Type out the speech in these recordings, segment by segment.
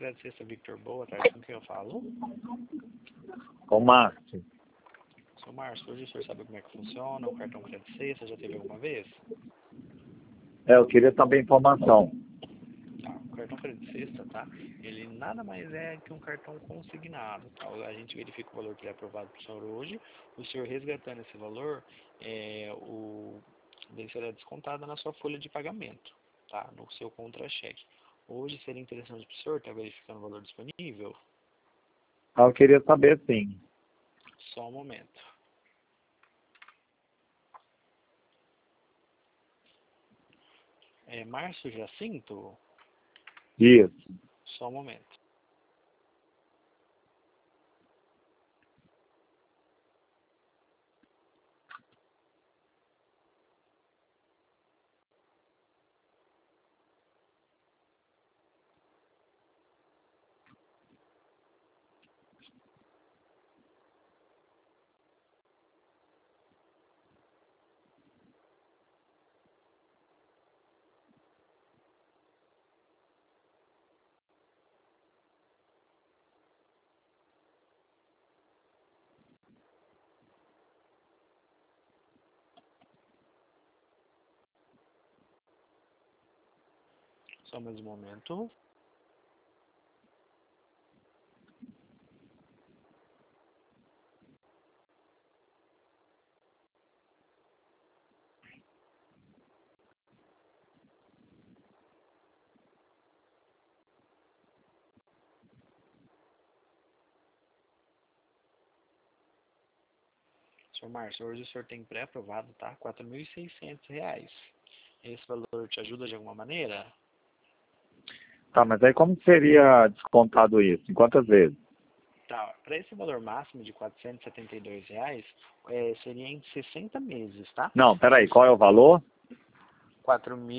Crédito Sexta Victor, boa tarde, com quem eu falo? Com o Márcio. Sou Márcio, hoje o senhor sabe como é que funciona o cartão Crédito Sexta, já teve alguma vez? Eu queria saber informação. Tá, o cartão Crédito Sexta, tá? Ele nada mais é que um cartão consignado, tá? A gente verifica o valor que é aprovado para o senhor hoje, o senhor resgatando esse valor, daí será descontado na sua folha de pagamento, tá? No seu contra-cheque. Hoje seria interessante para o senhor estar verificando o valor disponível? Eu queria saber, sim. Só um momento. Márcio Jacinto? Isso. Só um momento. Só mais um momento. Senhor Márcio, hoje o senhor tem pré-aprovado, tá? R$ 4.600. Esse valor te ajuda de alguma maneira? Tá, mas aí como seria descontado isso? Em quantas vezes? Tá, para esse valor máximo de R$ 472, seria em 60 meses, tá? Não, peraí, qual é o valor? R$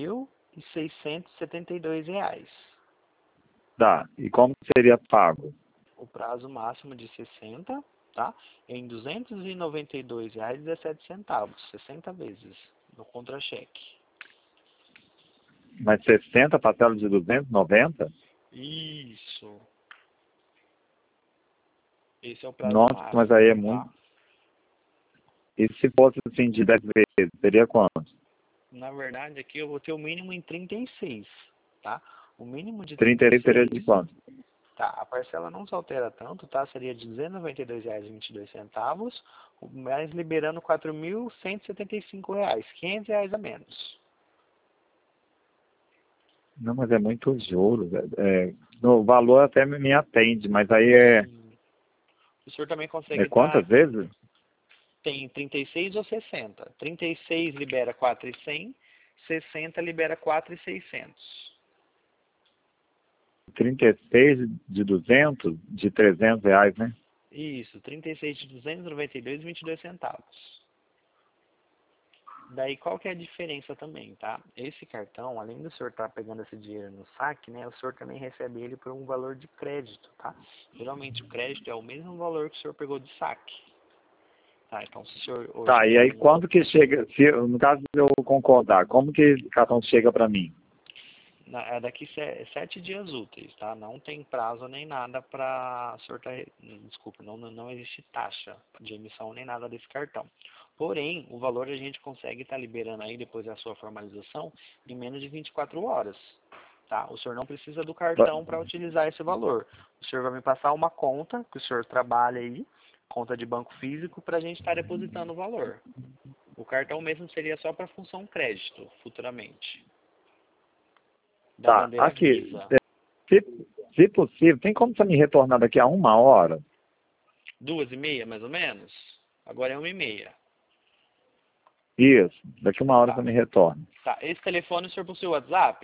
4.672. Tá, e como seria pago? O prazo máximo de 60, tá? Em R$ 292,17, 60 vezes, no contra-cheque. Mas 60 parcelas de 290? Isso. Esse é o prazo Nossa, mas máximo, aí é tá? muito. E se fosse assim de 10 vezes, seria quanto? Na verdade, aqui eu vou ter o mínimo em 36, tá? O mínimo de 36 seria de 36, quanto? tá? A parcela não se altera tanto, tá? Seria de R$ 292,22, mas liberando R$ 4.175, R$ 500 a menos. Não, mas é muito juros. No valor até me atende, mas aí é, O senhor também é consegue quantas estar... vezes? Tem 36 ou 60. 36 libera 4.100, 60 libera 4.600. 36 de 200, de 300 reais, né? Isso, 36 de 292,22. Daí qual que é a diferença também, tá? Esse cartão, além do senhor estar pegando esse dinheiro no saque, né, o senhor também recebe ele por um valor de crédito, tá? Geralmente o crédito é o mesmo valor que o senhor pegou de saque. Tá, então se o senhor hoje Tá, e tem aí quando que chega, se, no caso de eu concordar, como que o cartão chega para mim? daqui 7 dias úteis, tá? Não tem prazo nem nada para o senhor desculpa, não existe taxa de emissão nem nada desse cartão. Porém, o valor a gente consegue estar liberando aí depois da sua formalização em menos de 24 horas. Tá? O senhor não precisa do cartão para utilizar esse valor. O senhor vai me passar uma conta que o senhor trabalha aí, conta de banco físico, para a gente estar depositando o valor. O cartão mesmo seria só para função crédito, futuramente. Da Tá, bandeira aqui, Visa. se possível, tem como você me retornar daqui a 1 hora? 2h30, mais ou menos? Agora é 1h30. Isso, daqui a 1 hora você Tá. me retorna. Tá. Esse telefone o senhor possui WhatsApp?